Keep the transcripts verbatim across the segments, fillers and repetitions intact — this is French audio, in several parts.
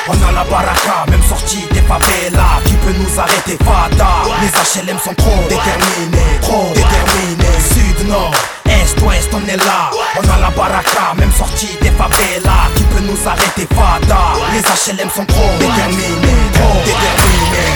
On a la baraka, même sortie des favelas. Qui peut nous arrêter, fada? Les H L M sont trop déterminés, trop déterminés. Sud, nord, est, ouest, on est là. On a la baraka, même sortie des favelas. Qui peut nous arrêter, fada? Les H L M sont trop déterminés, trop déterminés.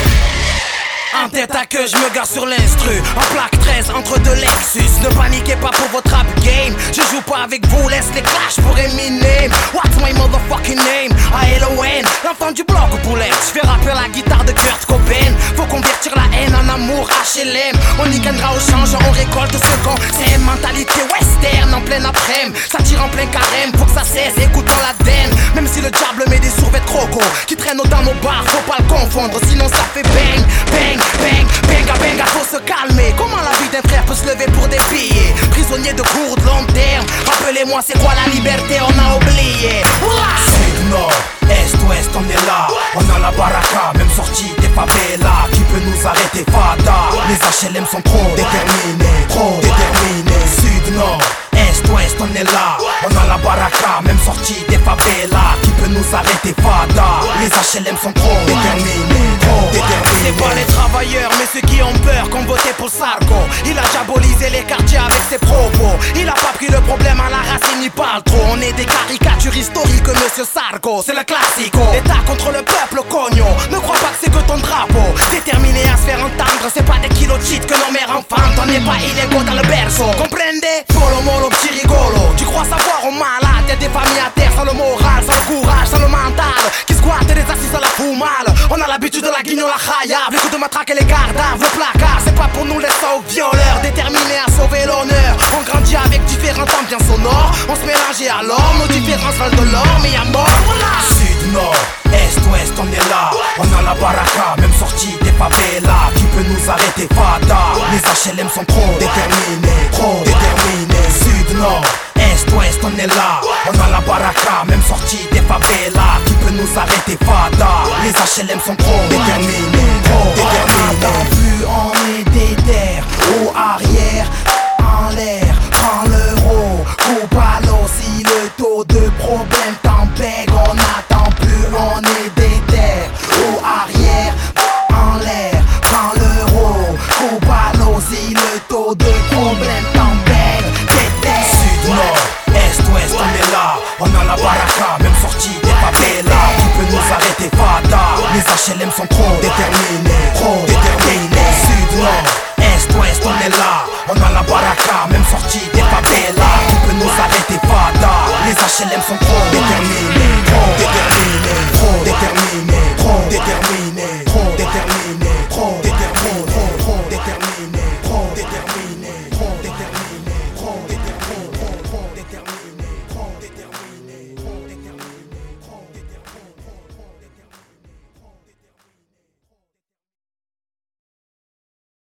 En tête à queue, je me gare sur l'instru. En plaque treize entre deux Lexus. Ne paniquez pas pour votre rap game. Je joue pas avec vous, laisse les clashs pour Eminem. What's my motherfucking name? A L O N, l'enfant du bloc au poulet. Je fais rapper la guitare de Kurt Cobain. Faut convertir la haine en amour, H L M. On y gagnera au change, on récolte ce qu'on. C'est une mentalité western en plein après-midi. Ça tire en plein carême, faut que ça cesse, écoutons la den. Même si le diable met des survêtements croco qui traînent dans nos bars, faut pas le confondre, sinon ça fait bang, bang. Bang, benga, benga, faut se calmer. Comment la vie d'un frère peut se lever pour des billets? Prisonnier de court, de long terme. Rappelez-moi c'est quoi la liberté, on a oublié. Sud, nord, est, ouest, on est là. On a la baraka, même sortie des favelas. Qui peut nous arrêter, fada? Les H L M sont trop déterminés, trop déterminés. Sud, nord, est, ouest, on est là. On a la baraka, même sortie des favelas. Qui peut nous arrêter, fada? Les H L M sont trop déterminés, trop déterminés. C'est pas les travailleurs, mais ceux qui ont peur, qu'on voté pour Sarko. Il a diabolisé les quartiers avec ses propos. Il a pas pris le problème à la racine, il parle trop. On est des caricatures historiques, monsieur Sarko. C'est le classico. L'État contre le peuple, cognon. Ne crois pas que c'est que ton drapeau. Déterminé à se faire entendre, c'est pas des kilos de shit que nos mères enfantent. On n'est pas illégaux dans le berceau. Comprendez? Polo molo, petit rigolo. Tu crois savoir au malade? Y'a des familles à terre sans le moral, sans le courage, sans le mental. Qui squattent les assises à la foumale. On a l'habitude de la guignon, la chaya. Les coups de matraque et les gardaves, le placard. C'est pas pour nous les sauts violeurs. Déterminés à sauver l'honneur. On grandit avec différents temps bien sonores. On se mélange et alors nos différences valent de l'or. Mais y'a mort, voilà. Sud, nord, est, ouest, on est là. On a la baraka, même sortie des favelas. Qui peut nous arrêter, fada? Les H L M sont trop déterminés, trop déterminés. Sud, nord, est, ouest, on est là. On a la baraka, même sortie des favelas. Qui peut nous arrêter, fada? Les H L M sont trop déterminés, trop déterminés. Plus on est déter, haut arrière, en l'air, prends l'euro, coupe à l'eau. Si le taux de problème t'embête, on attend plus, on est déter, haut arrière, en l'air, prends l'euro, coupe à l'eau. Si le taux de problème t'embête, déter. Sud, nord, est, ouest, on est là. On a la baraka, même sortie des favelas. Qui peut nous arrêter, fada? Les H L M sont trop déterminés, trop déterminés. Sud, nord, est, ouest, on est là. On a la baraka, même sortie des favelas. Qui peut nous arrêter, fada? Les H L M sont trop